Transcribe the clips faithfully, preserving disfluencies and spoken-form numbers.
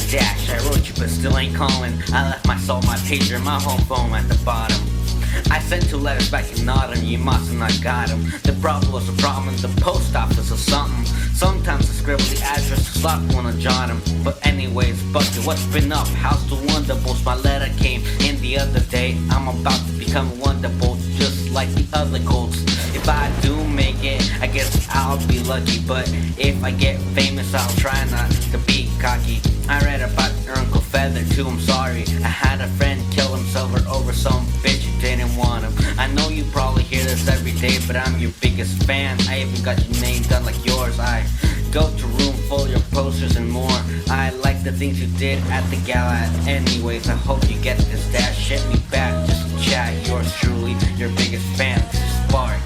Dash, I wrote you but still ain't calling. I left my soul, my pager, my home phone at the bottom. I sent two letters back in autumn, you must have not got them. The problem was a problem in the post office or something. Sometimes I scribble the address to stop wanna jot them. But anyways, Bucket, what's been up? How's the Wonderbolts? My letter came in the other day. I'm about to become a Wonderbolt, just like the other Colts. If I do make it, I guess I'll be lucky. But if I get famous, I'll try not to be cocky. I read about your Uncle Feather too, I'm sorry. I had a friend kill himself over some bitch who didn't want him. I know you probably hear this every day, but I'm your biggest fan. I even got your name done like yours. I go to room full of your posters and more. I like the things you did at the gala. Anyways, I hope you get this dash. Hit me back just to chat. Yours truly, your biggest fan, Spark.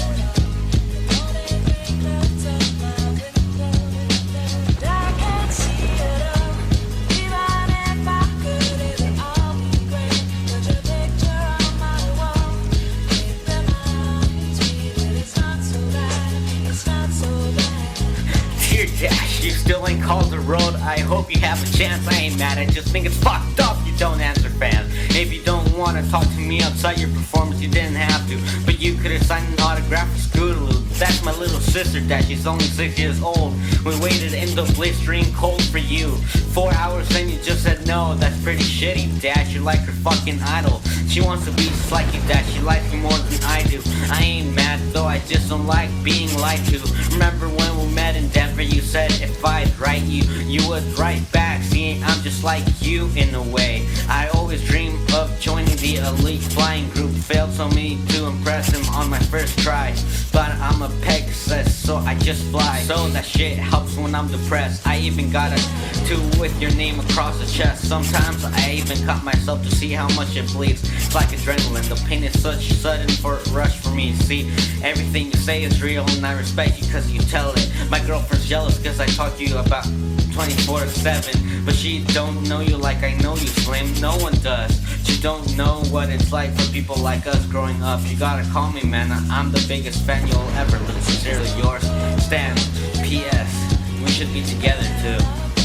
Dash, you still ain't called the road. I hope you have a chance. I ain't mad, I just think it's fucked up you don't answer fans. If you don't want to talk to me outside your performance, you didn't have to. But you could have signed an autograph for Scootaloo. That's my little sister Dash, she's only six years old. We waited in the blistering cold for you. Four hours then you just said no, that's pretty shitty Dash. You're like her fucking idol. She wants to be just like you Dash, she likes you more than I do. I ain't mad though, I just don't like being lied to. Remember when we met in Denver, you said if I'd write you, you would write back. See, I'm just like you in a way. I always dream of joining the elite flying group. Failed so many to impress him on my first try. But I'm a Pegasus, so I just fly. So that shit helps when I'm depressed. I even got a two with your name across the chest. Sometimes I even cut myself to see how much it bleeds. It's like adrenaline, the pain is such sudden for a rush for me. See, everything you say is real and I respect you cause you tell it. My girlfriend's jealous cause I talk to you about twenty-four seven. But she don't know you like I know you, Slim. No one does. She don't know what it's like for people like us growing up. You gotta call me, man. I'm the biggest fan you'll ever look. Sincerely yours, Stan. P S. We should be together too.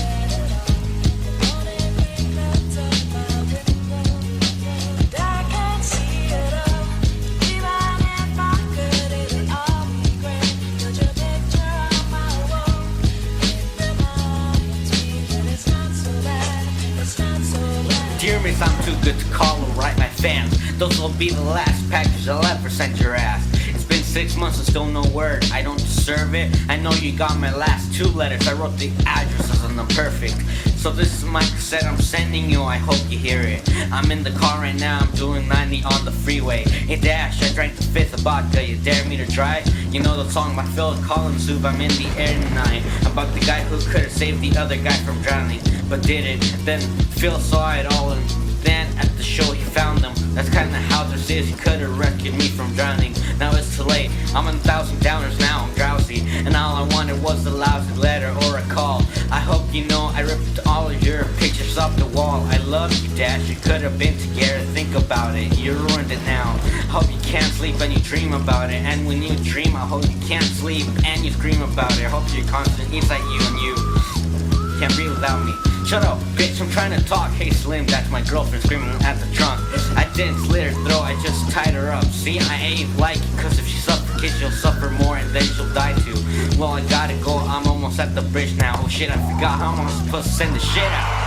Dear miss, I'm too good to call or write my fans. Those will be the last package I'll ever send your ass. It's been six months and still no word. I don't deserve it. I know you got my last two letters. I wrote the addresses on them perfect. So this is my cassette I'm sending you. I hope you hear it. I'm in the car right now. I'm doing ninety on the freeway. Hey Dash, I drank the fifth of vodka. You dare me to try? You know the song by Phil Collins, Soup. I'm in the air tonight. About the guy who could have saved the other guy from drowning, but didn't. Then Phil saw it all and then at the show he found them. That's kinda how this is. He could have rescued me from drowning. Now it's too late. I'm on a thousand downers now. I'm drowsy. And all I wanted was a lousy letter or a call. I hope you know I ripped all of your pictures off the wall. I love you, Dash. You could have been together. Think about it. You ruined it now. Hope you can't sleep and you dream about it. And when you dream, I hope you can't sleep and you scream about it. I hope you're constant inside you and you can't breathe without me. Shut up, bitch, I'm trying to talk. Hey Slim, that's my girlfriend screaming at the trunk. I didn't slit her throat, I just tied her up. See, I ain't like it, cause if she suffocates, she'll suffer more and then she'll die too. Well, I gotta go, I'm almost at the bridge now. Oh shit, I forgot how I'm supposed to send the shit out.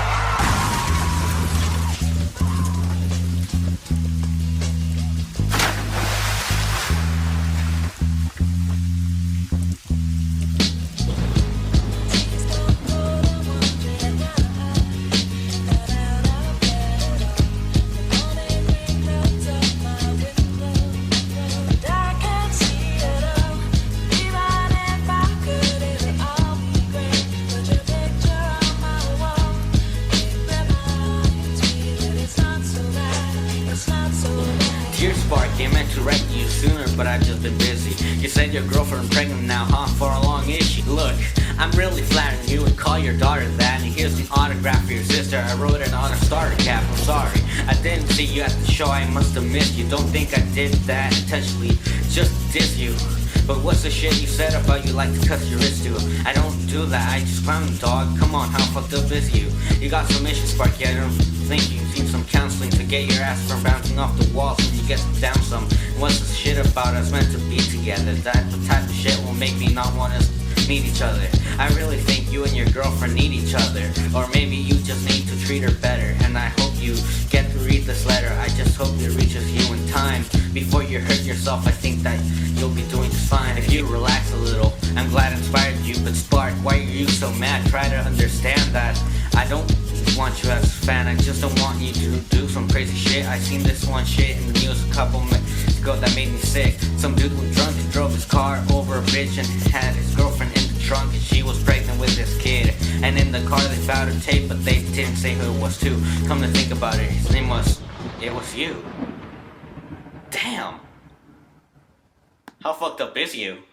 Dear Spark, I meant to write you sooner, but I've just been busy. You said your girlfriend pregnant now, huh? For how long is she? Look, I'm really flattering you would call your daughter that. And here's the autograph for your sister. I wrote it on her starter cap, I'm sorry. I didn't see you at the show, I must have missed you. Don't think I did that intentionally, just to diss you. But what's the shit you said about you like to cut your wrist to? I don't do that, I just clown you, dog. Come on, how fucked up is you? You got some issues, Sparky, I don't think you need some counseling to get your ass from bouncing off the walls when you get down some. What's the shit about us meant to be together? That type of shit will make me not want us meet each other. I really think you and your girlfriend need each other. Or maybe you just need to treat her better. And I hope you get to read this letter. I just hope it reaches you in time. Before you hurt yourself, I think that you'll be doing just fine. If you relax a little, I'm glad I inspired you. But Spark, why are you so mad? Try to understand that I don't want you as a fan. I just don't want you to do some crazy shit. I seen this one shit in the news a couple minutes ago that made me sick. Some dude was drunk and drove his car over a bridge and had his girlfriend in the trunk, and she was pregnant with his kid. And in the car they found a tape, but they didn't say who it was to. Come to think about it, his name was, it was you. Damn. How fucked up is you?